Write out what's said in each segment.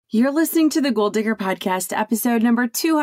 You're listening to the Goal Digger Podcast, episode number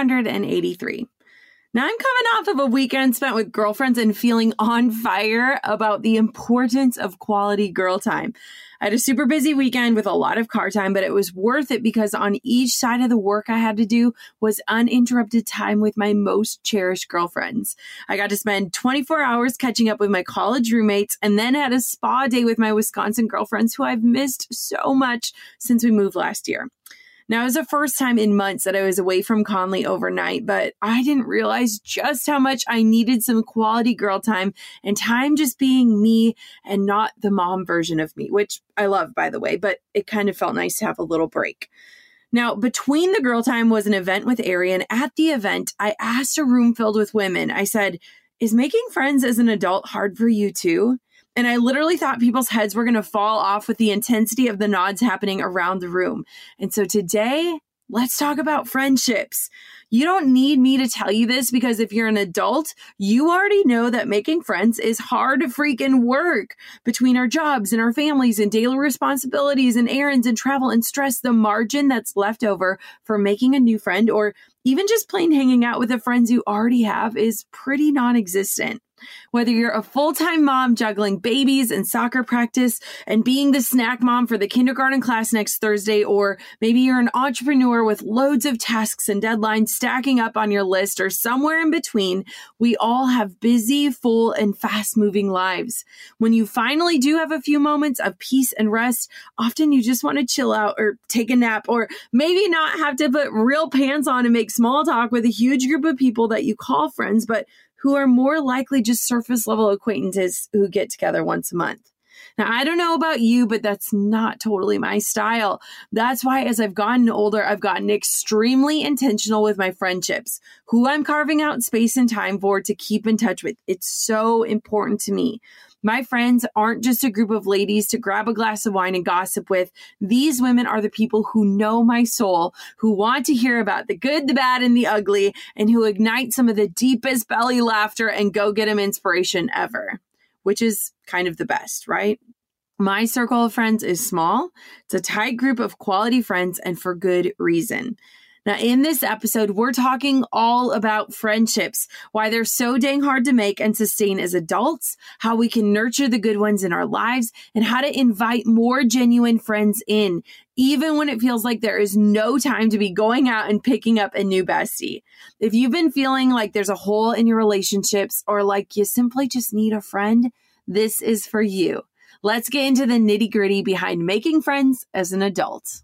283. Now, I'm coming off of a weekend spent with girlfriends and feeling on fire about the importance of quality girl time. I had a super busy weekend with a lot of car time, but it was worth it because on each side of the work I had to do was uninterrupted time with my most cherished girlfriends. I got to spend 24 hours catching up with my college roommates and then had a spa day with my Wisconsin girlfriends who I've missed so much since we moved last year. Now, it was the first time in months that I was away from Conley overnight, but I didn't realize just how much I needed some quality girl time and time just being me and not the mom version of me, which I love, by the way, but it kind of felt nice to have a little break. Now, between the girl time was an event with Ari, and at the event, I asked a room filled with women. I said, "Is making friends as an adult hard for you too?" And I literally thought people's heads were going to fall off with the intensity of the nods happening around the room. And so today, let's talk about friendships. You don't need me to tell you this because if you're an adult, you already know that making friends is hard freaking work. Between our jobs and our families and daily responsibilities and errands and travel and stress, the margin that's left over for making a new friend or even just plain hanging out with the friends you already have is pretty non-existent. Whether you're a full-time mom juggling babies and soccer practice and being the snack mom for the kindergarten class next Thursday, or maybe you're an entrepreneur with loads of tasks and deadlines stacking up on your list, or somewhere in between, we all have busy, full, and fast-moving lives. When you finally do have a few moments of peace and rest, often you just want to chill out or take a nap, or maybe not have to put real pants on and make small talk with a huge group of people that you call friends, but who are more likely just surface level acquaintances who get together once a month. Now, I don't know about you, but that's not totally my style. That's why as I've gotten older, I've gotten extremely intentional with my friendships, who I'm carving out space and time for to keep in touch with. It's so important to me. My friends aren't just a group of ladies to grab a glass of wine and gossip with. These women are the people who know my soul, who want to hear about the good, the bad, and the ugly, and who ignite some of the deepest belly laughter and go-get-em inspiration ever, which is kind of the best, right? My circle of friends is small. It's a tight group of quality friends, and for good reason. Now, in this episode, we're talking all about friendships, why they're so dang hard to make and sustain as adults, how we can nurture the good ones in our lives, and how to invite more genuine friends in, even when it feels like there is no time to be going out and picking up a new bestie. If you've been feeling like there's a hole in your relationships or like you simply just need a friend, this is for you. Let's get into the nitty-gritty behind making friends as an adult.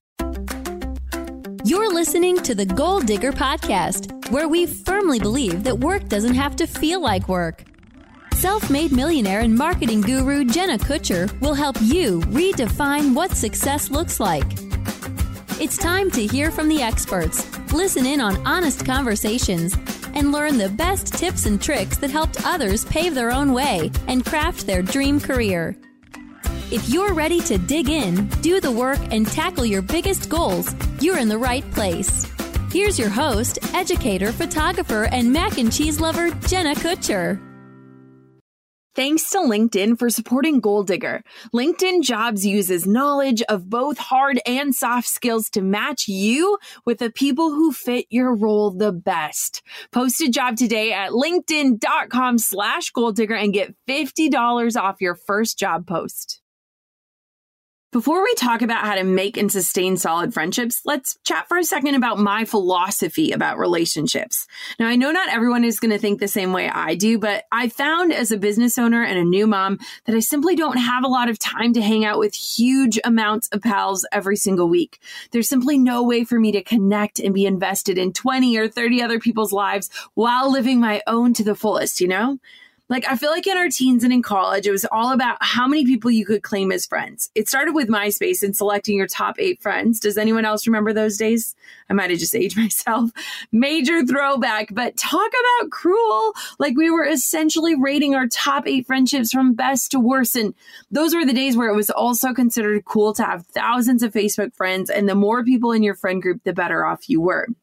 You're listening to the Goal Digger Podcast, where we firmly believe that work doesn't have to feel like work. Self-made millionaire and marketing guru Jenna Kutcher will help you redefine what success looks like. It's time to hear from the experts, listen in on honest conversations, and learn the best tips and tricks that helped others pave their own way and craft their dream career. If you're ready to dig in, do the work, and tackle your biggest goals, you're in the right place. Here's your host, educator, photographer, and mac and cheese lover, Jenna Kutcher. Thanks to LinkedIn for supporting Goal Digger. LinkedIn Jobs uses knowledge of both hard and soft skills to match you with the people who fit your role the best. Post a job today at linkedin.com/goaldigger and get $50 off your first job post. Before we talk about how to make and sustain solid friendships, let's chat for a second about my philosophy about relationships. Now, I know not everyone is going to think the same way I do, but I found as a business owner and a new mom that I simply don't have a lot of time to hang out with huge amounts of pals every single week. There's simply no way for me to connect and be invested in 20 or 30 other people's lives while living my own to the fullest, you know? Like, I feel like in our teens and in college, it was all about how many people you could claim as friends. It started with MySpace and selecting your top 8 friends. Does anyone else remember those days? I might have just aged myself. Major throwback, but talk about cruel. Like, we were essentially rating our top 8 friendships from best to worst. And those were the days where it was also considered cool to have thousands of Facebook friends. And the more people in your friend group, the better off you were.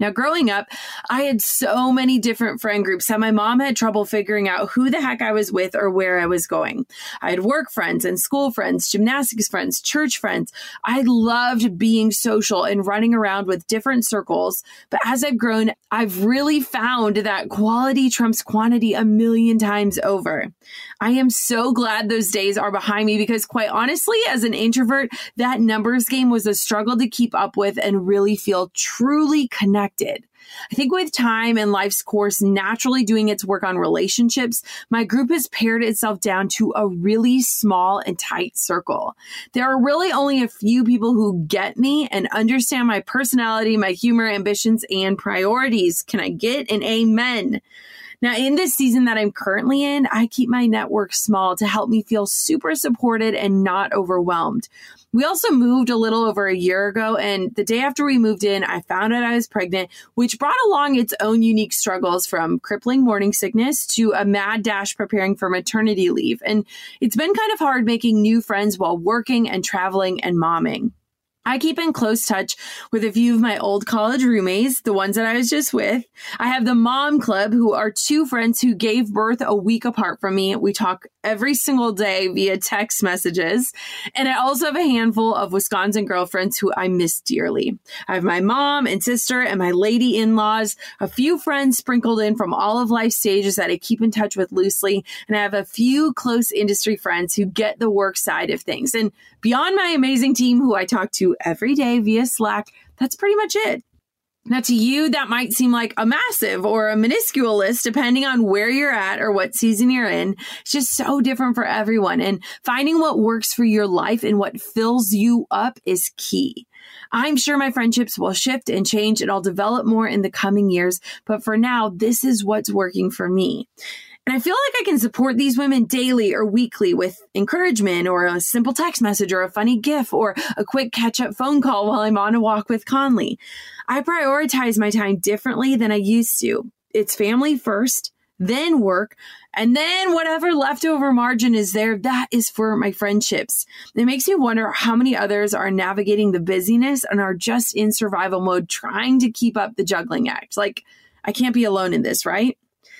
Now, growing up, I had so many different friend groups that my mom had trouble figuring out who the heck I was with or where I was going. I had work friends and school friends, gymnastics friends, church friends. I loved being social and running around with different circles. But as I've grown, I've really found that quality trumps quantity a million times over. I am so glad those days are behind me because quite honestly, as an introvert, that numbers game was a struggle to keep up with and really feel truly connected. I think with time and life's course naturally doing its work on relationships, my group has pared itself down to a really small and tight circle. There are really only a few people who get me and understand my personality, my humor, ambitions, and priorities. Can I get an amen? Now, in this season that I'm currently in, I keep my network small to help me feel super supported and not overwhelmed. We also moved a little over a year ago, and the day after we moved in, I found out I was pregnant, which brought along its own unique struggles from crippling morning sickness to a mad dash preparing for maternity leave. And it's been kind of hard making new friends while working and traveling and momming. I keep in close touch with a few of my old college roommates, the ones that I was just with. I have the Mom Club, who are two friends who gave birth a week apart from me. We talk every single day via text messages. And I also have a handful of Wisconsin girlfriends who I miss dearly. I have my mom and sister and my lady in-laws, a few friends sprinkled in from all of life stages that I keep in touch with loosely. And I have a few close industry friends who get the work side of things. And beyond my amazing team who I talk to every day via Slack, that's pretty much it. Now, to you, that might seem like a massive or a minuscule list, depending on where you're at or what season you're in. It's just so different for everyone. And finding what works for your life and what fills you up is key. I'm sure my friendships will shift and change and I'll develop more in the coming years. But for now, this is what's working for me. And I feel like I can support these women daily or weekly with encouragement or a simple text message or a funny GIF or a quick catch-up phone call while I'm on a walk with Conley. I prioritize my time differently than I used to. It's family first, then work, and then whatever leftover margin is there, that is for my friendships. It makes me wonder how many others are navigating the busyness and are just in survival mode trying to keep up the juggling act. Like, I can't be alone in this, right?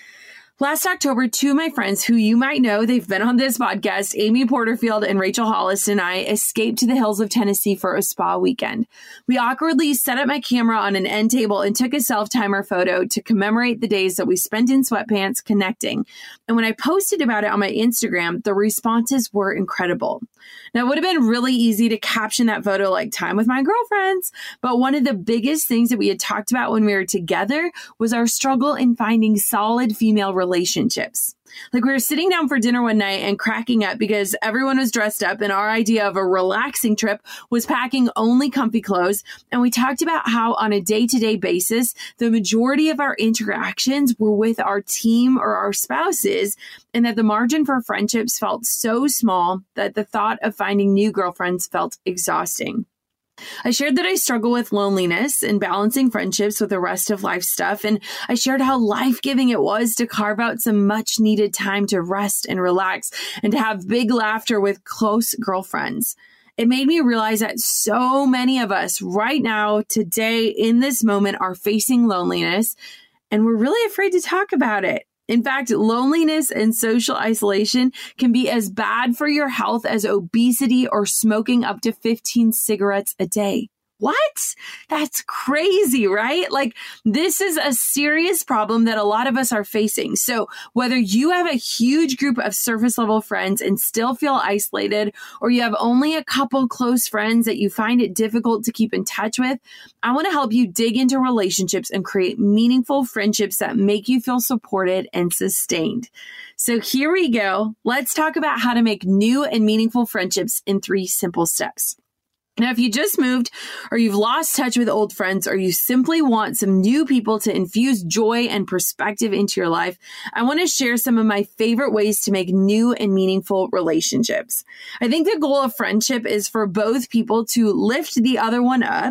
Last October, two of my friends who you might know, they've been on this podcast, Amy Porterfield and Rachel Hollis, and I escaped to the hills of Tennessee for a spa weekend. We awkwardly set up my camera on an end table and took a self-timer photo to commemorate the days that we spent in sweatpants connecting. And when I posted about it on my Instagram, the responses were incredible. Now, it would have been really easy to caption that photo like time with my girlfriends, but one of the biggest things that we had talked about when we were together was our struggle in finding solid female relationships. Like, we were sitting down for dinner one night and cracking up because everyone was dressed up and our idea of a relaxing trip was packing only comfy clothes. And we talked about how on a day-to-day basis, the majority of our interactions were with our team or our spouses, and that the margin for friendships felt so small that the thought of finding new girlfriends felt exhausting. I shared that I struggle with loneliness and balancing friendships with the rest of life stuff. And I shared how life-giving it was to carve out some much needed time to rest and relax and to have big laughter with close girlfriends. It made me realize that so many of us right now, today, in this moment, are facing loneliness, and we're really afraid to talk about it. In fact, loneliness and social isolation can be as bad for your health as obesity or smoking up to 15 cigarettes a day. What? That's crazy, right? Like, this is a serious problem that a lot of us are facing. So whether you have a huge group of surface level friends and still feel isolated, or you have only a couple close friends that you find it difficult to keep in touch with, I want to help you dig into relationships and create meaningful friendships that make you feel supported and sustained. So here we go. Let's talk about how to make new and meaningful friendships in 3 simple steps. Now, if you just moved or you've lost touch with old friends or you simply want some new people to infuse joy and perspective into your life, I want to share some of my favorite ways to make new and meaningful relationships. I think the goal of friendship is for both people to lift the other one up,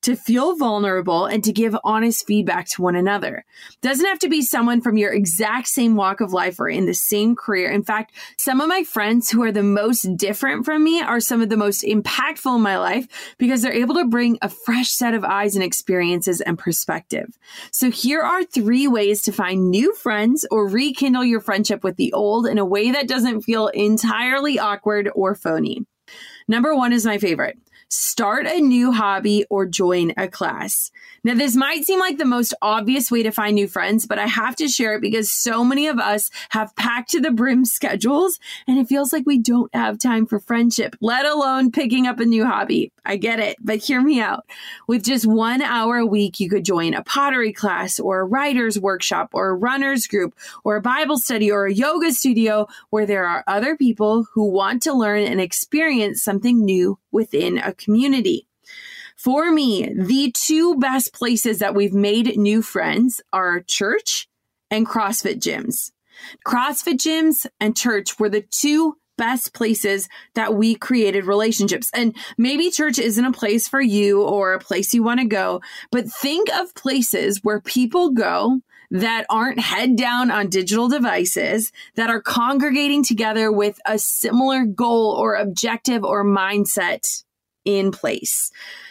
to feel vulnerable, and to give honest feedback to one another. Doesn't have to be someone from your exact same walk of life or in the same career. In fact, some of my friends who are the most different from me are some of the most impactful in my life because they're able to bring a fresh set of eyes and experiences and perspective. So here are 3 ways to find new friends or rekindle your friendship with the old in a way that doesn't feel entirely awkward or phony. Number 1 is my favorite. Start a new hobby or join a class. Now, this might seem like the most obvious way to find new friends, but I have to share it because so many of us have packed to the brim schedules, and it feels like we don't have time for friendship, let alone picking up a new hobby. I get it, but hear me out. With just 1 hour a week, you could join a pottery class or a writer's workshop or a runner's group or a Bible study or a yoga studio where there are other people who want to learn and experience something new within a community. For me, the 2 best places that we've made new friends are church and CrossFit gyms. CrossFit gyms and church were the 2 best places that we created relationships. And maybe church isn't a place for you or a place you want to go, but think of places where people go that aren't head down on digital devices, that are congregating together with a similar goal or objective or mindset in place.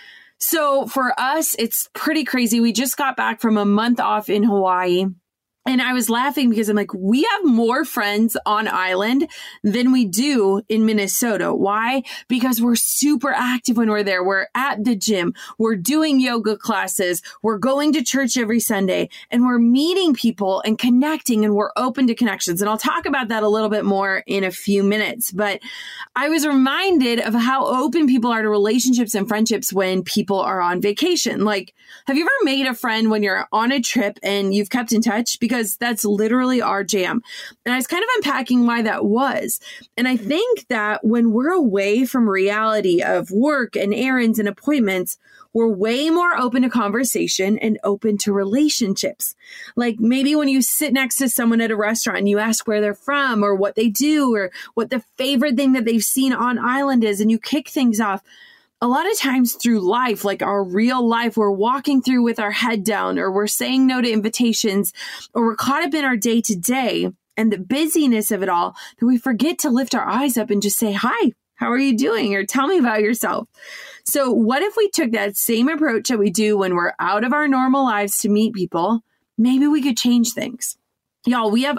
So for us, it's pretty crazy. We just got back from a month off in Hawaii. And I was laughing because I'm like, we have more friends on island than we do in Minnesota. Why? Because we're super active when we're there. We're at the gym. We're doing yoga classes. We're going to church every Sunday, and we're meeting people and connecting, and we're open to connections. And I'll talk about that a little bit more in a few minutes. But I was reminded of how open people are to relationships and friendships when people are on vacation. Like, have you ever made a friend when you're on a trip and you've kept in touch? Because that's literally our jam. And I was kind of unpacking why that was. And I think that when we're away from reality of work and errands and appointments, we're way more open to conversation and open to relationships. Like maybe when you sit next to someone at a restaurant and you ask where they're from or what they do or what the favorite thing that they've seen on island is, and you kick things off. A lot of times through life, like our real life, we're walking through with our head down, or we're saying no to invitations, or we're caught up in our day to day and the busyness of it all that we forget to lift our eyes up and just say, hi, how are you doing? Or tell me about yourself. So what if we took that same approach that we do when we're out of our normal lives to meet people? Maybe we could change things. Y'all, we have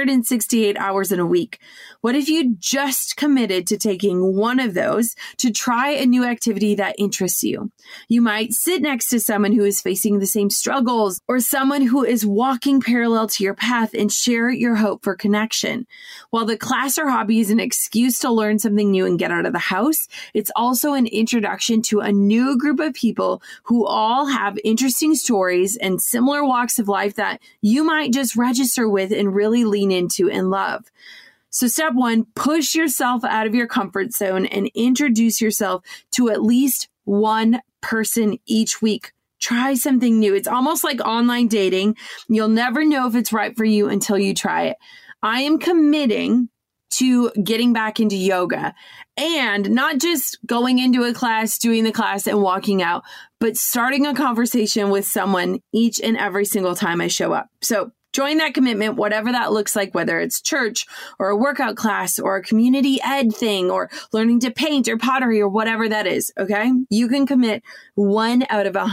168 hours in a week. What if you just committed to taking one of those to try a new activity that interests you? You might sit next to someone who is facing the same struggles or someone who is walking parallel to your path and share your hope for connection. While the class or hobby is an excuse to learn something new and get out of the house, it's also an introduction to a new group of people who all have interesting stories and similar walks of life that you might just register with and really lean into and love. So step 1, push yourself out of your comfort zone and introduce yourself to at least one person each week. Try something new. It's almost like online dating. You'll never know if it's right for you until you try it. I am committing to getting back into yoga, and not just going into a class, doing the class and walking out, but starting a conversation with someone each and every single time I show up. So join that commitment, whatever that looks like, whether it's church or a workout class or a community ed thing or learning to paint or pottery or whatever that is, okay? You can commit 1 out of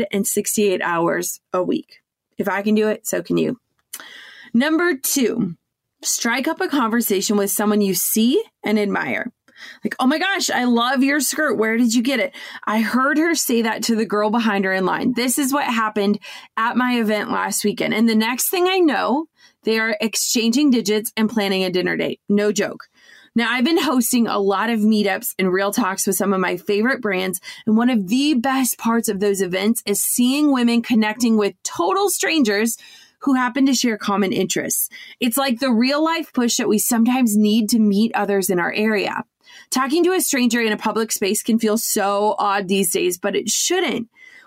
168 hours a week. If I can do it, so can you. Number 2, strike up a conversation with someone you see and admire. Like, oh my gosh, I love your skirt. Where did you get it? I heard her say that to the girl behind her in line. This is what happened at my event last weekend. And the next thing I know, they are exchanging digits and planning a dinner date. No joke. Now, I've been hosting a lot of meetups and real talks with some of my favorite brands. And one of the best parts of those events is seeing women connecting with total strangers who happen to share common interests. It's like the real life push that we sometimes need to meet others in our area. Talking to a stranger in a public space can feel so odd these days, but it shouldn't.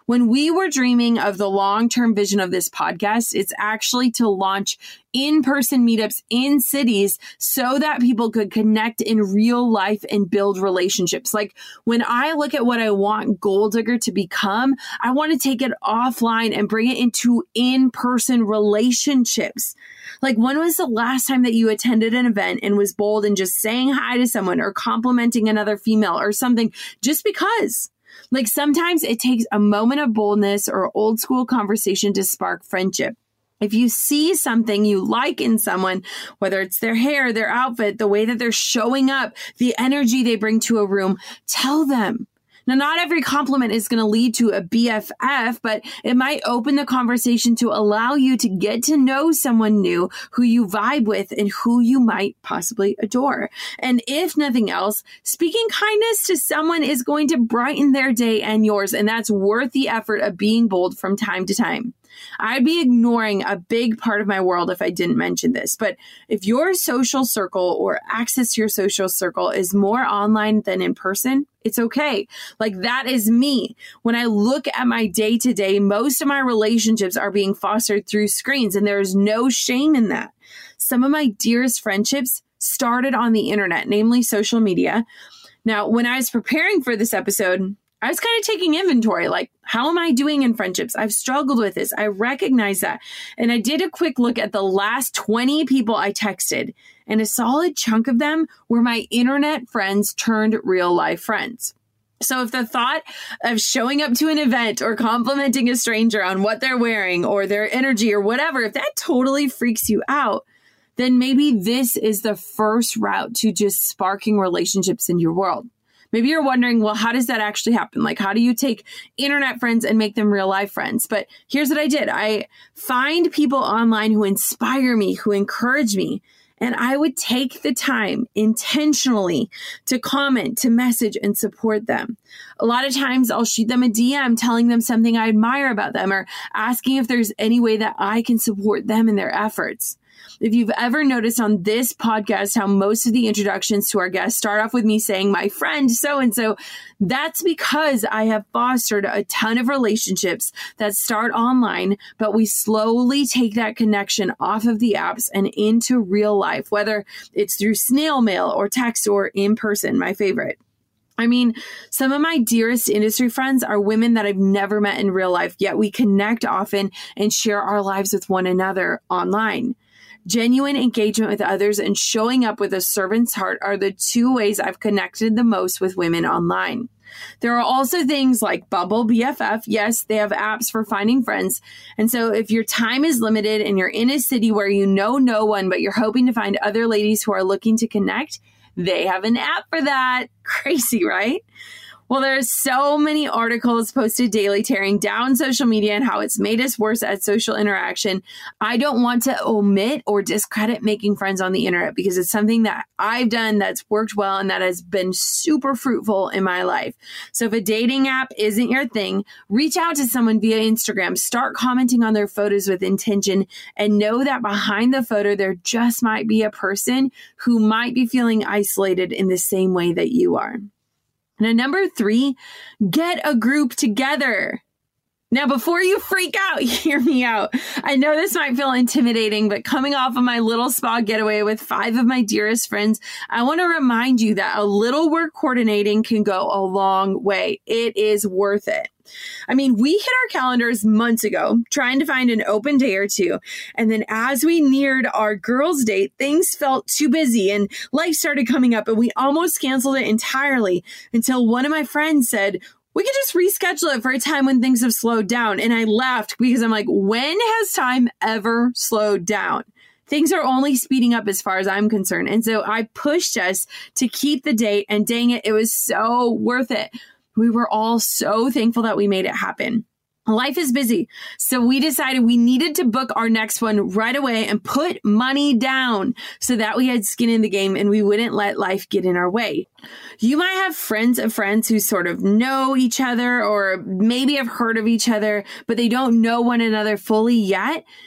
When we were dreaming of the long-term vision of this podcast, it's actually to launch in-person meetups in cities so that people could connect in real life and build relationships. Like when I look at what I want Goal Digger to become, I want to take it offline and bring it into in-person relationships. Like when was the last time that you attended an event and was bold in just saying hi to someone or complimenting another female or something just because? Like sometimes it takes a moment of boldness or old school conversation to spark friendship. If you see something you like in someone, whether it's their hair, their outfit, the way that they're showing up, the energy they bring to a room, tell them. Now, not every compliment is going to lead to a BFF, but it might open the conversation to allow you to get to know someone new who you vibe with and who you might possibly adore. And if nothing else, speaking kindness to someone is going to brighten their day and yours, and that's worth the effort of being bold from time to time. I'd be ignoring a big part of my world if I didn't mention this. But if your social circle or access to your social circle is more online than in person, it's okay. Like that is me. When I look at my day to day, most of my relationships are being fostered through screens, and there's no shame in that. Some of my dearest friendships started on the internet, namely social media. Now, when I was preparing for this episode, I was kind of taking inventory, like, how am I doing in friendships? I've struggled with this. I recognize that. And I did a quick look at the last 20 people I texted, and a solid chunk of them were my internet friends turned real life friends. So if the thought of showing up to an event or complimenting a stranger on what they're wearing or their energy or whatever, if that totally freaks you out, then maybe this is the first route to just sparking relationships in your world. Maybe you're wondering, well, how does that actually happen? Like, how do you take internet friends and make them real life friends? But here's what I did. I find people online who inspire me, who encourage me. And I would take the time intentionally to comment, to message, and support them. A lot of times I'll shoot them a DM telling them something I admire about them or asking if there's any way that I can support them in their efforts. If you've ever noticed on this podcast how most of the introductions to our guests start off with me saying, my friend so-and-so, that's because I have fostered a ton of relationships that start online, but we slowly take that connection off of the apps and into real life, whether it's through snail mail or text or in person, my favorite. I mean, some of my dearest industry friends are women that I've never met in real life, yet we connect often and share our lives with one another online. Genuine engagement with others and showing up with a servant's heart are the two ways I've connected the most with women online. There are also things like Bumble BFF. Yes, they have apps for finding friends. And so if your time is limited and you're in a city where you know no one, but you're hoping to find other ladies who are looking to connect, they have an app for that. Crazy, right? Well, there's so many articles posted daily tearing down social media and how it's made us worse at social interaction. I don't want to omit or discredit making friends on the internet because it's something that I've done that's worked well and that has been super fruitful in my life. So if a dating app isn't your thing, reach out to someone via Instagram, start commenting on their photos with intention, and know that behind the photo, there just might be a person who might be feeling isolated in the same way that you are. Now, number 3, get a group together. Now, before you freak out, hear me out. I know this might feel intimidating, but coming off of my little spa getaway with 5 of my dearest friends, I want to remind you that a little work coordinating can go a long way. It is worth it. I mean, we hit our calendars months ago trying to find an open day or two. And then as we neared our girls' date, things felt too busy and life started coming up and we almost canceled it entirely until one of my friends said, we could just reschedule it for a time when things have slowed down. And I laughed because I'm like, when has time ever slowed down? Things are only speeding up as far as I'm concerned. And so I pushed us to keep the date, and dang it, it was so worth it. We were all so thankful that we made it happen. Life is busy, so we decided we needed to book our next one right away and put money down so that we had skin in the game and we wouldn't let life get in our way. You might have friends of friends who sort of know each other or maybe have heard of each other, but they don't know one another fully yet.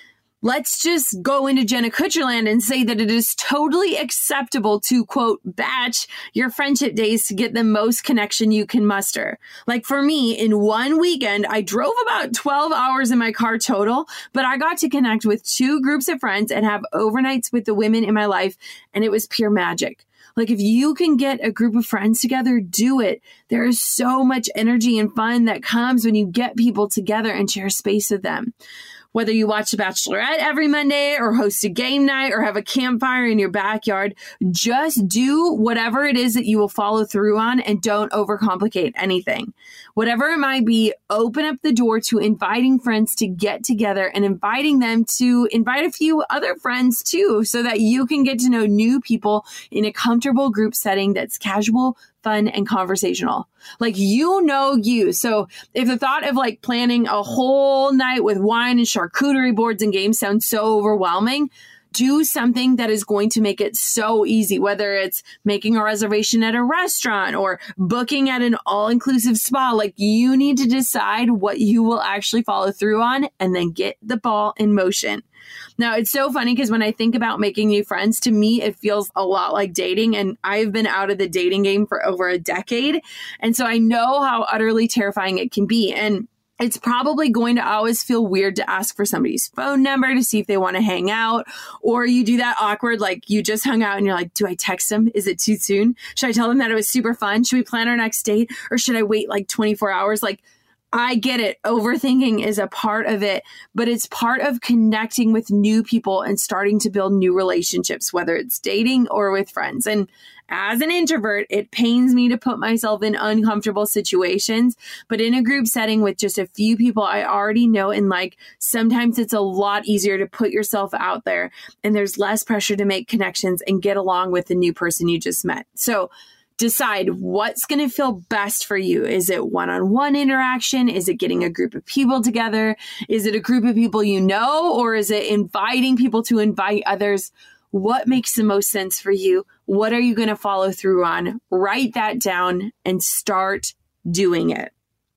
Let's just go into Jenna Kutcherland and say that it is totally acceptable to, quote, batch your friendship days to get the most connection you can muster. Like for me, in one weekend, I drove about 12 hours in my car total, but I got to connect with 2 groups of friends and have overnights with the women in my life, and it was pure magic. Like if you can get a group of friends together, do it. There is so much energy and fun that comes when you get people together and share space with them. Whether you watch The Bachelorette every Monday or host a game night or have a campfire in your backyard, just do whatever it is that you will follow through on and don't overcomplicate anything. Whatever it might be, open up the door to inviting friends to get together and inviting them to invite a few other friends too, so that you can get to know new people in a comfortable group setting that's casual, fun, and conversational. Like, you know you. So if the thought of like planning a whole night with wine and charcuterie boards and games sounds so overwhelming, do something that is going to make it so easy, whether it's making a reservation at a restaurant or booking at an all-inclusive spa. Like, you need to decide what you will actually follow through on and then get the ball in motion. Now, it's so funny because when I think about making new friends, to me, it feels a lot like dating. And I've been out of the dating game for over a decade. And so I know how utterly terrifying it can be. And it's probably going to always feel weird to ask for somebody's phone number to see if they want to hang out. Or you do that awkward, like you just hung out and you're like, do I text them? Is it too soon? Should I tell them that it was super fun? Should we plan our next date? Or should I wait like 24 hours? Like, I get it. Overthinking is a part of it, but it's part of connecting with new people and starting to build new relationships, whether it's dating or with friends. And as an introvert, it pains me to put myself in uncomfortable situations, but in a group setting with just a few people I already know and like, sometimes it's a lot easier to put yourself out there and there's less pressure to make connections and get along with the new person you just met. So decide what's going to feel best for you. Is it one-on-one interaction? Is it getting a group of people together? Is it a group of people you know? Or is it inviting people to invite others? What makes the most sense for you? What are you going to follow through on? Write that down and start doing it.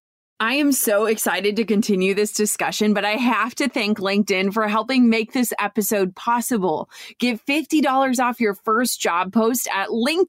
I am so excited to continue this discussion, but I have to thank LinkedIn for helping make this episode possible. Get $50 off your first job post at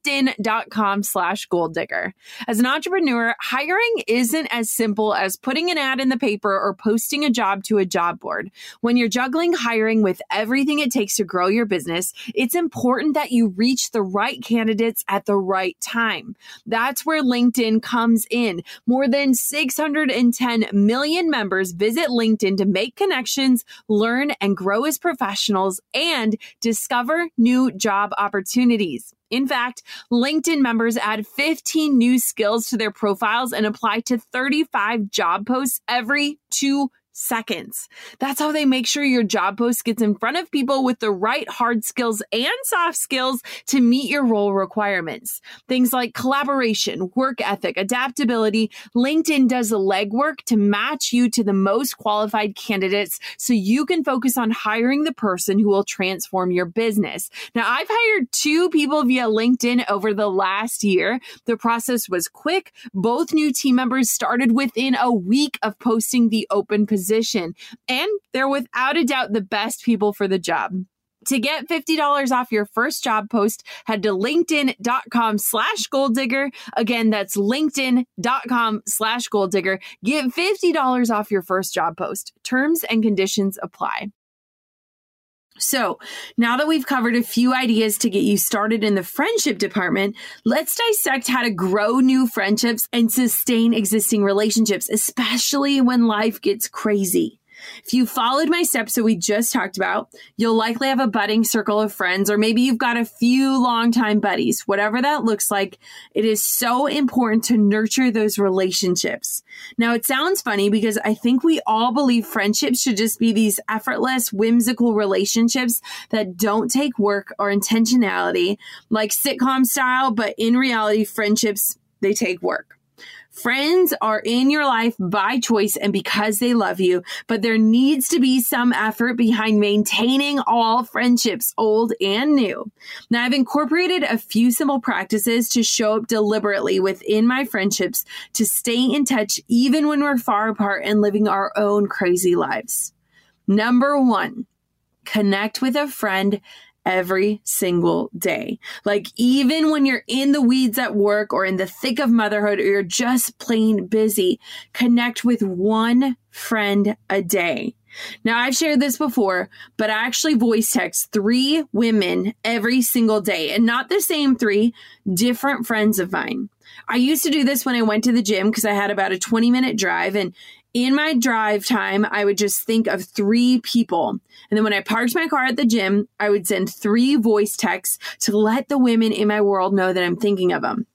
linkedin.com/goaldigger. As an entrepreneur, hiring isn't as simple as putting an ad in the paper or posting a job to a job board. When you're juggling hiring with everything it takes to grow your business, it's important that you reach the right candidates at the right time. That's where LinkedIn comes in. More than 610 million members visit LinkedIn to make connections, learn and grow as professionals, and discover new job opportunities. In fact, LinkedIn members add 15 new skills to their profiles and apply to 35 job posts every 2 seconds. That's how they make sure your job post gets in front of people with the right hard skills and soft skills to meet your role requirements. Things like collaboration, work ethic, adaptability. LinkedIn does the legwork to match you to the most qualified candidates so you can focus on hiring the person who will transform your business. Now, I've hired 2 people via LinkedIn over the last year. The process was quick. Both new team members started within a week of posting the open position. And they're without a doubt the best people for the job. To get $50 off your first job post, head to linkedin.com/goaldigger. Again, that's linkedin.com/goaldigger. Get $50 off your first job post. Terms and conditions apply. So now that we've covered a few ideas to get you started in the friendship department, let's dissect how to grow new friendships and sustain existing relationships, especially when life gets crazy. If you followed my steps that we just talked about, you'll likely have a budding circle of friends, or maybe you've got a few longtime buddies. Whatever that looks like, it is so important to nurture those relationships. Now, it sounds funny because I think we all believe friendships should just be these effortless, whimsical relationships that don't take work or intentionality, like sitcom style, but in reality, friendships, they take work. Friends are in your life by choice and because they love you, but there needs to be some effort behind maintaining all friendships, old and new. Now, I've incorporated a few simple practices to show up deliberately within my friendships to stay in touch even when we're far apart and living our own crazy lives. Number 1, connect with a friend every single day. Like even when you're in the weeds at work or in the thick of motherhood or you're just plain busy, connect with one friend a day. Now, I've shared this before, but I actually voice text 3 women every single day, and not the same 3, different friends of mine. I used to do this when I went to the gym because I had about a 20-minute drive, and in my drive time, I would just think of 3 people. And then when I parked my car at the gym, I would send 3 voice texts to let the women in my world know that I'm thinking of them.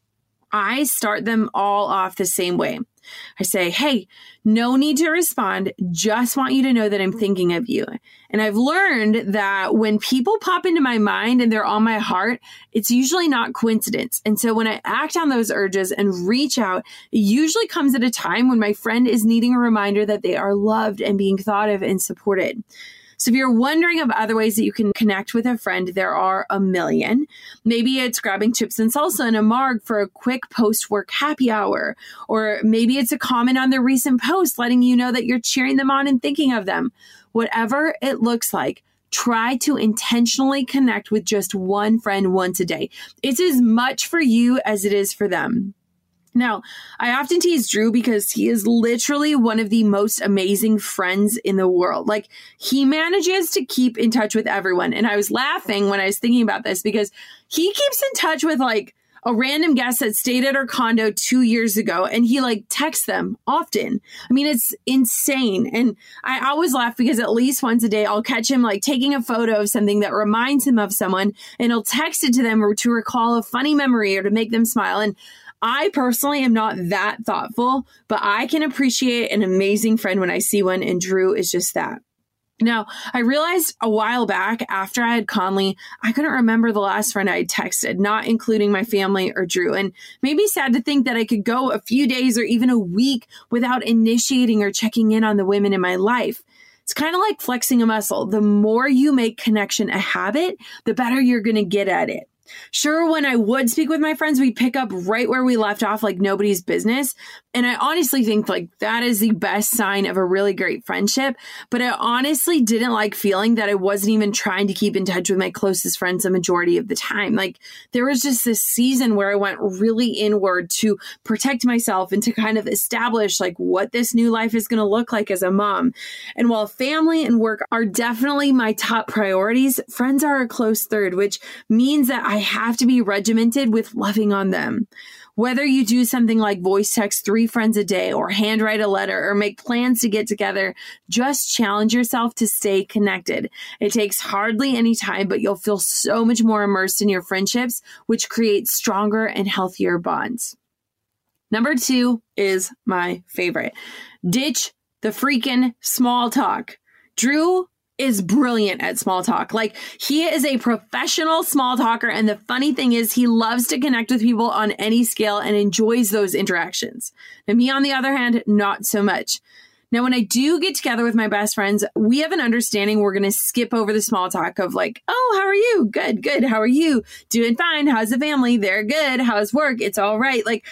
I start them all off the same way. I say, hey, no need to respond. Just want you to know that I'm thinking of you. And I've learned that when people pop into my mind and they're on my heart, it's usually not coincidence. And so when I act on those urges and reach out, it usually comes at a time when my friend is needing a reminder that they are loved and being thought of and supported. So if you're wondering of other ways that you can connect with a friend, there are a million. Maybe it's grabbing chips and salsa in a marg for a quick post-work happy hour. Or maybe it's a comment on their recent post letting you know that you're cheering them on and thinking of them. Whatever it looks like, try to intentionally connect with just one friend once a day. It's as much for you as it is for them. Now, I often tease Drew because he is literally one of the most amazing friends in the world. Like, he manages to keep in touch with everyone. And I was laughing when I was thinking about this because he keeps in touch with like a random guest that stayed at our condo 2 years ago, and he like texts them often. I mean, it's insane. And I always laugh because at least once a day, I'll catch him like taking a photo of something that reminds him of someone, and he'll text it to them or to recall a funny memory or to make them smile. And I personally am not that thoughtful, but I can appreciate an amazing friend when I see one, and Drew is just that. Now, I realized a while back after I had Conley, I couldn't remember the last friend I had texted, not including my family or Drew. And made me sad to think that I could go a few days or even a week without initiating or checking in on the women in my life. It's kind of like flexing a muscle. The more you make connection a habit, the better you're going to get at it. Sure, when I would speak with my friends, we'd pick up right where we left off like nobody's business. And I honestly think like that is the best sign of a really great friendship. But I honestly didn't like feeling that I wasn't even trying to keep in touch with my closest friends the majority of the time. Like there was just this season where I went really inward to protect myself and to kind of establish like what this new life is going to look like as a mom. And while family and work are definitely my top priorities, friends are a close third, which means that I have to be regimented with loving on them. Whether you do something like voice text 3 friends a day or handwrite a letter or make plans to get together, just challenge yourself to stay connected. It takes hardly any time, but you'll feel so much more immersed in your friendships, which creates stronger and healthier bonds. Number 2 is my favorite. Ditch the freaking small talk. Drew is brilliant at small talk. Like he is a professional small talker. And the funny thing is he loves to connect with people on any scale and enjoys those interactions. And me, on the other hand, not so much. Now, when I do get together with my best friends, we have an understanding we're going to skip over the small talk of like, oh, how are you? Good, good. How are you? Doing fine. How's the family? They're good. How's work? It's all right. Like,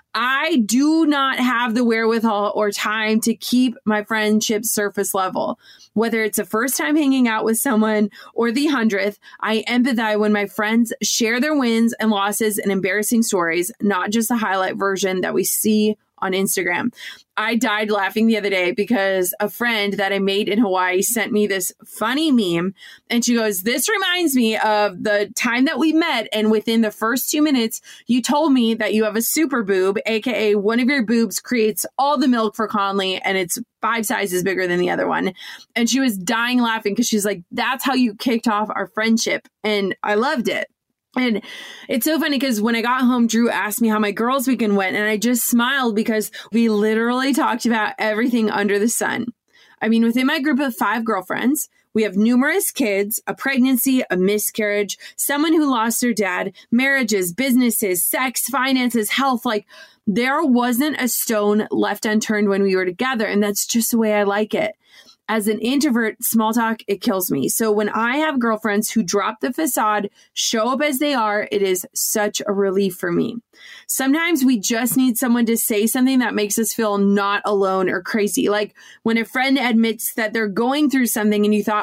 I do not have the wherewithal or time to keep my friendship surface level. Whether it's the first time hanging out with someone or the 100th, I empathize when my friends share their wins and losses and embarrassing stories, not just the highlight version that we see on Instagram. I died laughing the other day because a friend that I made in Hawaii sent me this funny meme, and she goes, "This reminds me of the time that we met, and within the first 2 minutes, you told me that you have a super boob, aka one of your boobs creates all the milk for Conley, and it's 5 sizes bigger than the other one." And she was dying laughing because she's like, "That's how you kicked off our friendship." And I loved it. And it's so funny because when I got home, Drew asked me how my girls' weekend went, and I just smiled because we literally talked about everything under the sun. I mean, within my group of 5 girlfriends, we have numerous kids, a pregnancy, a miscarriage, someone who lost their dad, marriages, businesses, sex, finances, health. Like there wasn't a stone left unturned when we were together. And that's just the way I like it. As an introvert, small talk, it kills me. So when I have girlfriends who drop the facade, show up as they are, it is such a relief for me. Sometimes we just need someone to say something that makes us feel not alone or crazy. Like when a friend admits that they're going through something and you thought,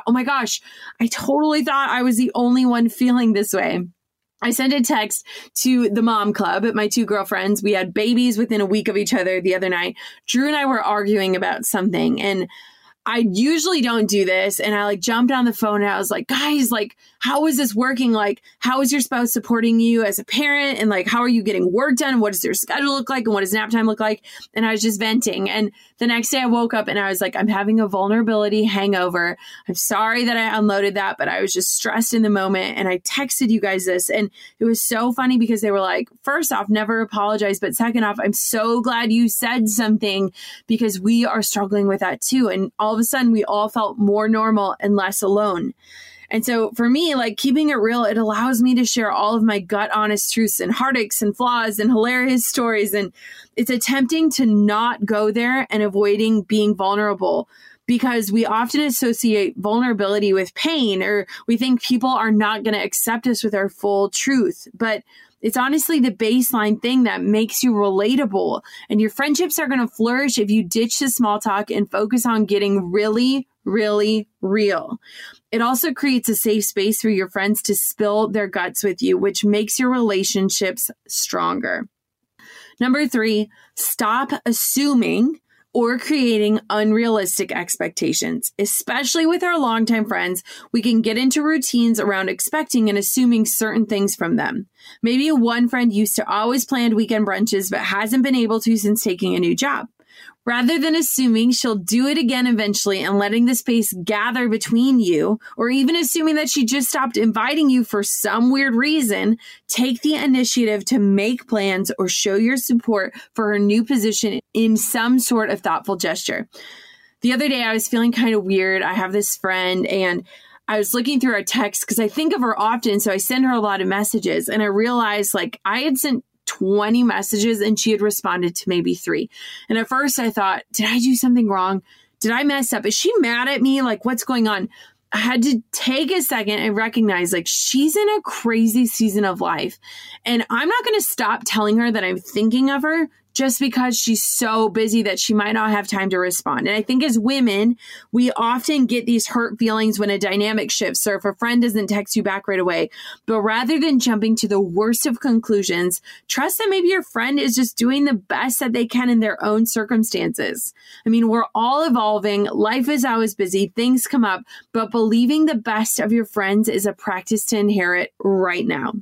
oh my gosh, I totally thought I was the only one feeling this way. I sent a text to the mom club, my two girlfriends. We had babies within a week of each other the other night. Drew and I were arguing about something, and I usually don't do this. And I jumped on the phone and I was like, guys, how is this working? How is your spouse supporting you as a parent? And how are you getting work done? What does your schedule look like? And what does nap time look like? And I was just venting. And the next day I woke up and I was like, I'm having a vulnerability hangover. I'm sorry that I unloaded that, but I was just stressed in the moment. And I texted you guys this. And it was so funny because they were like, first off, never apologize. But second off, I'm so glad you said something because we are struggling with that too. And all of a sudden we all felt more normal and less alone. And so for me, keeping it real, it allows me to share all of my gut honest truths and heartaches and flaws and hilarious stories. And it's attempting to not go there and avoiding being vulnerable, because we often associate vulnerability with pain, or we think people are not going to accept us with our full truth. But it's honestly the baseline thing that makes you relatable. And your friendships are going to flourish if you ditch the small talk and focus on getting really, really real. It also creates a safe space for your friends to spill their guts with you, which makes your relationships stronger. Number 3, stop assuming or creating unrealistic expectations. Especially with our longtime friends, we can get into routines around expecting and assuming certain things from them. Maybe one friend used to always plan weekend brunches, but hasn't been able to since taking a new job. Rather than assuming she'll do it again eventually and letting the space gather between you, or even assuming that she just stopped inviting you for some weird reason, take the initiative to make plans or show your support for her new position in some sort of thoughtful gesture. The other day, I was feeling kind of weird. I have this friend and I was looking through our texts because I think of her often. So I send her a lot of messages, and I realized I had sent 20 messages and she had responded to maybe 3. And at first I thought, did I do something wrong? Did I mess up? Is she mad at me? What's going on? I had to take a second and recognize she's in a crazy season of life. And I'm not going to stop telling her that I'm thinking of her just because she's so busy that she might not have time to respond. And I think as women, we often get these hurt feelings when a dynamic shifts or if a friend doesn't text you back right away. But rather than jumping to the worst of conclusions, trust that maybe your friend is just doing the best that they can in their own circumstances. I mean, we're all evolving. Life is always busy. Things come up. But believing the best of your friends is a practice to inherit right now.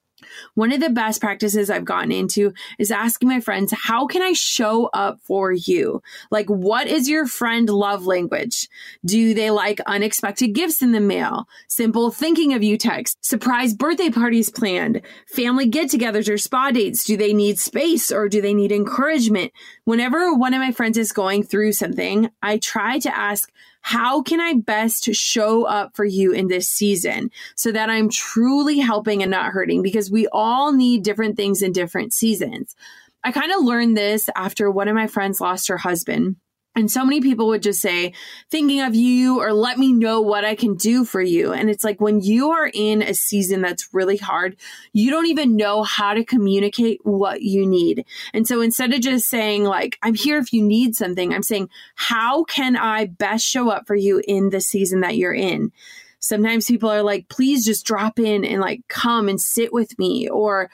One of the best practices I've gotten into is asking my friends, how can I show up for you? What is your friend love language? Do they like unexpected gifts in the mail? Simple thinking of you texts? Surprise birthday parties planned? Family get-togethers or spa dates? Do they need space or do they need encouragement? Whenever one of my friends is going through something, I try to ask, how can I best show up for you in this season so that I'm truly helping and not hurting? Because we all need different things in different seasons. I kind of learned this after one of my friends lost her husband. And so many people would just say, thinking of you, or let me know what I can do for you. And it's when you are in a season that's really hard, you don't even know how to communicate what you need. And so instead of just saying I'm here if you need something, I'm saying, how can I best show up for you in the season that you're in? Sometimes people are please just drop in and come and sit with me. Or,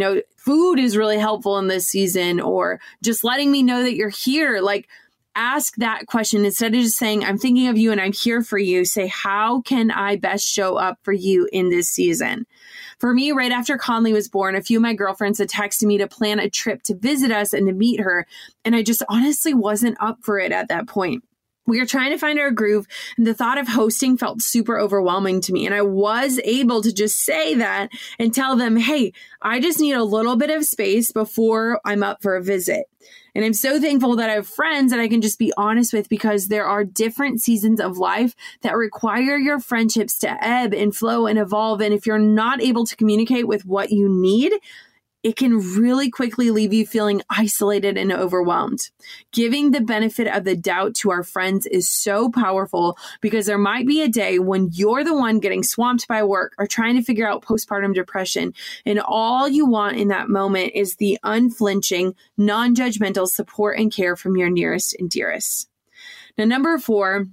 food is really helpful in this season, or just letting me know that you're here. Ask that question instead of just saying, I'm thinking of you and I'm here for you. Say, how can I best show up for you in this season? For me, right after Conley was born, a few of my girlfriends had texted me to plan a trip to visit us and to meet her. And I just honestly wasn't up for it at that point. We were trying to find our groove, and the thought of hosting felt super overwhelming to me. And I was able to just say that and tell them, hey, I just need a little bit of space before I'm up for a visit. And I'm so thankful that I have friends that I can just be honest with, because there are different seasons of life that require your friendships to ebb and flow and evolve. And if you're not able to communicate with what you need, it can really quickly leave you feeling isolated and overwhelmed. Giving the benefit of the doubt to our friends is so powerful, because there might be a day when you're the one getting swamped by work or trying to figure out postpartum depression, and all you want in that moment is the unflinching, non-judgmental support and care from your nearest and dearest. Now, number 4,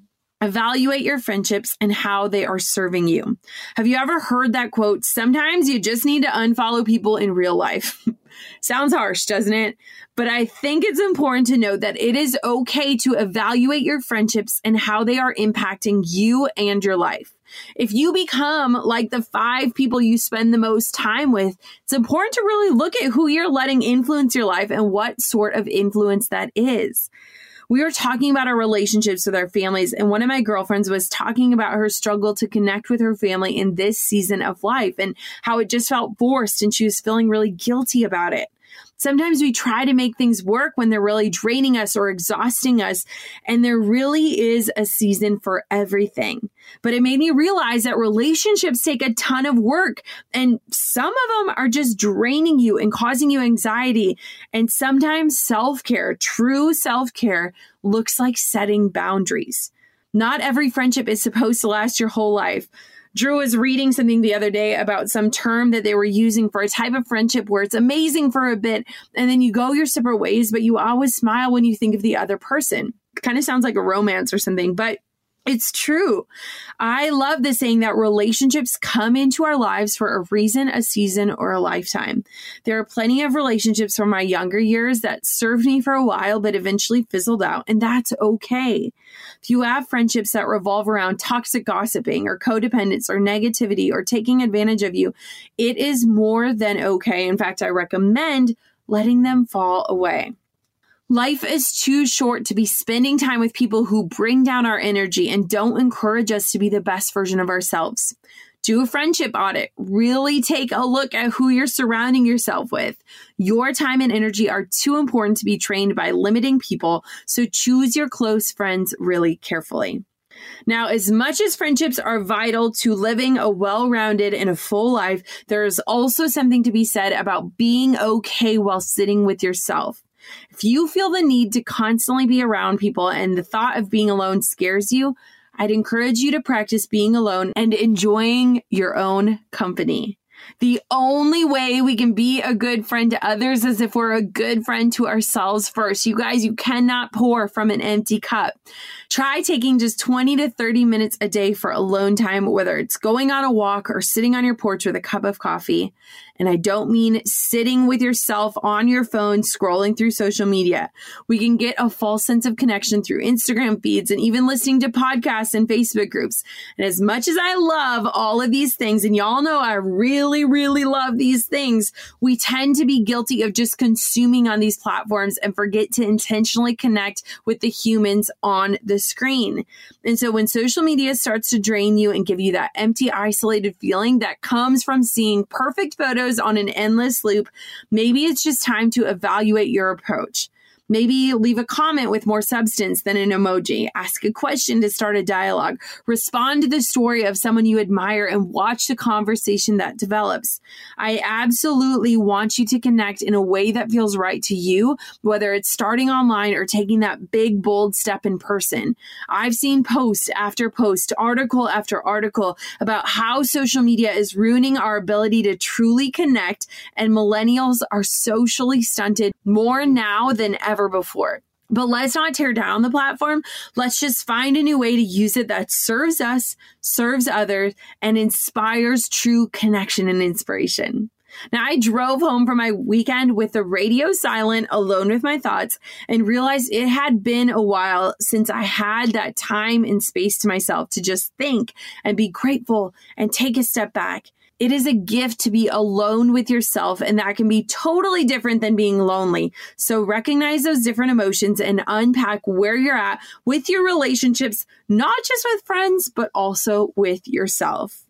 Evaluate your friendships and how they are serving you. Have you ever heard that quote? Sometimes you just need to unfollow people in real life. Sounds harsh, doesn't it? But I think it's important to note that it is okay to evaluate your friendships and how they are impacting you and your life. If you become like the 5 people you spend the most time with, it's important to really look at who you're letting influence your life and what sort of influence that is. We were talking about our relationships with our families, and one of my girlfriends was talking about her struggle to connect with her family in this season of life and how it just felt forced and she was feeling really guilty about it. Sometimes we try to make things work when they're really draining us or exhausting us, and there really is a season for everything. But it made me realize that relationships take a ton of work, and some of them are just draining you and causing you anxiety. And sometimes self-care, true self-care, looks like setting boundaries. Not every friendship is supposed to last your whole life. Drew was reading something the other day about some term that they were using for a type of friendship where it's amazing for a bit and then you go your separate ways, but you always smile when you think of the other person. It kind of sounds like a romance or something, but it's true. I love the saying that relationships come into our lives for a reason, a season, or a lifetime. There are plenty of relationships from my younger years that served me for a while, but eventually fizzled out, and that's okay. If you have friendships that revolve around toxic gossiping or codependence or negativity or taking advantage of you, it is more than okay. In fact, I recommend letting them fall away. Life is too short to be spending time with people who bring down our energy and don't encourage us to be the best version of ourselves. Do a friendship audit. Really take a look at who you're surrounding yourself with. Your time and energy are too important to be drained by limiting people, so choose your close friends really carefully. Now, as much as friendships are vital to living a well-rounded and a full life, there is also something to be said about being okay while sitting with yourself. If you feel the need to constantly be around people and the thought of being alone scares you, I'd encourage you to practice being alone and enjoying your own company. The only way we can be a good friend to others is if we're a good friend to ourselves first. You guys, you cannot pour from an empty cup. Try taking just 20 to 30 minutes a day for alone time, whether it's going on a walk or sitting on your porch with a cup of coffee. And I don't mean sitting with yourself on your phone scrolling through social media. We can get a false sense of connection through Instagram feeds and even listening to podcasts and Facebook groups. And as much as I love all of these things, and y'all know I really, really love these things, we tend to be guilty of just consuming on these platforms and forget to intentionally connect with the humans on the screen. And so when social media starts to drain you and give you that empty, isolated feeling that comes from seeing perfect photos on an endless loop, maybe it's just time to evaluate your approach. Maybe leave a comment with more substance than an emoji. Ask a question to start a dialogue. Respond to the story of someone you admire and watch the conversation that develops. I absolutely want you to connect in a way that feels right to you, whether it's starting online or taking that big, bold step in person. I've seen post after post, article after article about how social media is ruining our ability to truly connect, and millennials are socially stunted more now than ever before. But let's not tear down the platform. Let's just find a new way to use it that serves us, serves others, and inspires true connection and inspiration. Now, I drove home from my weekend with the radio silent, alone with my thoughts, and realized it had been a while since I had that time and space to myself to just think and be grateful and take a step back. It is a gift to be alone with yourself, and that can be totally different than being lonely. So recognize those different emotions and unpack where you're at with your relationships, not just with friends, but also with yourself.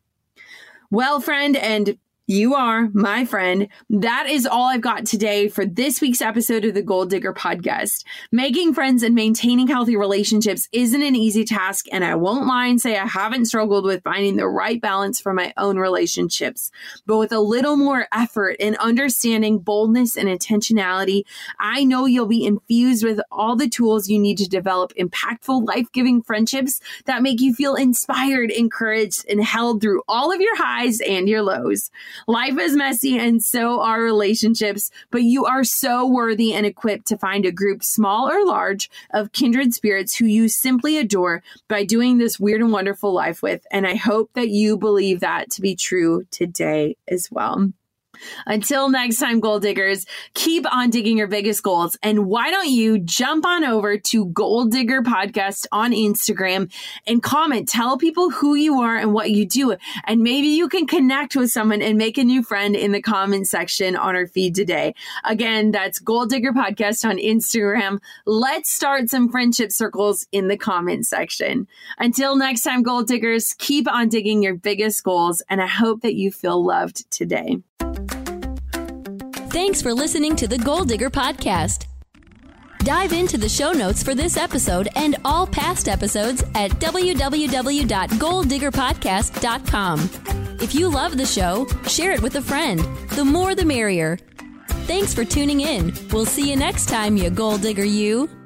Well, friend, and you are my friend. That is all I've got today for this week's episode of the Goal Digger Podcast. Making friends and maintaining healthy relationships isn't an easy task, and I won't lie and say I haven't struggled with finding the right balance for my own relationships. But with a little more effort and understanding, boldness, and intentionality, I know you'll be infused with all the tools you need to develop impactful, life-giving friendships that make you feel inspired, encouraged, and held through all of your highs and your lows. Life is messy and so are relationships, but you are so worthy and equipped to find a group, small or large, of kindred spirits who you simply adore by doing this weird and wonderful life with. And I hope that you believe that to be true today as well. Until next time, goal diggers, keep on digging your biggest goals. And why don't you jump on over to Goal Digger Podcast on Instagram and comment, tell people who you are and what you do. And maybe you can connect with someone and make a new friend in the comment section on our feed today. Again, that's Goal Digger Podcast on Instagram. Let's start some friendship circles in the comment section. Until next time, goal diggers, keep on digging your biggest goals. And I hope that you feel loved today. Thanks for listening to the Goal Digger Podcast. Dive into the show notes for this episode and all past episodes at www.goaldiggerpodcast.com. If you love the show, share it with a friend. The more the merrier. Thanks for tuning in. We'll see you next time, you goal digger you.